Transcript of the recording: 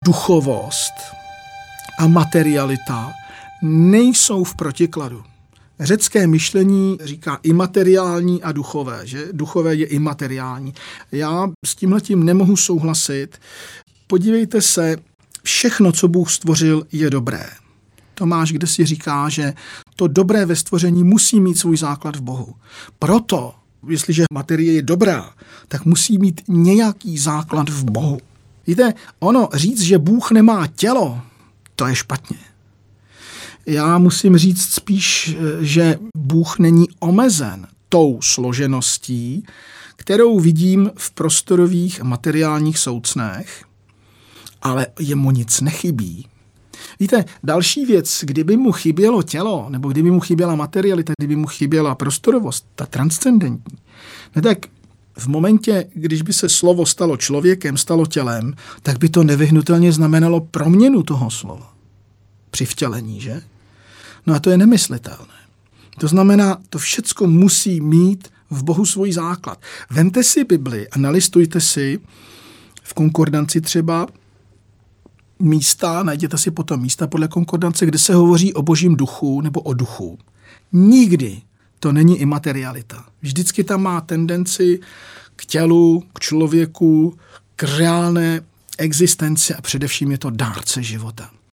duchovost a materialita nejsou v protikladu. Řecké myšlení říká imateriální a duchové, že? Duchové je imateriální. Já s tímhletím nemohu souhlasit. Podívejte se, všechno, co Bůh stvořil, je dobré. Tomáš kdesi říká, že to dobré ve stvoření musí mít svůj základ v Bohu. Proto, jestliže materie je dobrá, tak musí mít nějaký základ v Bohu. Víte, říct, že Bůh nemá tělo, to je špatně. Já musím říct spíš, že Bůh není omezen tou složeností, kterou vidím v prostorových materiálních soucnech, ale jemu nic nechybí. Víte, další věc, kdyby mu chybělo tělo, nebo kdyby mu chyběla materialita, kdyby mu chyběla prostorovost, ta transcendentní, tak v momentě, když by se slovo stalo člověkem, stalo tělem, tak by to nevyhnutelně znamenalo proměnu toho slova při vtělení, že? No a to je nemyslitelné. To znamená, to všecko musí mít v Bohu svůj základ. Vemte si Bibli a nalistujte si v konkordanci třeba místa, najděte si potom místa podle konkordance, kde se hovoří o Božím duchu nebo o duchu. Nikdy to není imaterialita. Vždycky tam má tendenci k tělu, k člověku, k reálné existenci a především je to dárce života.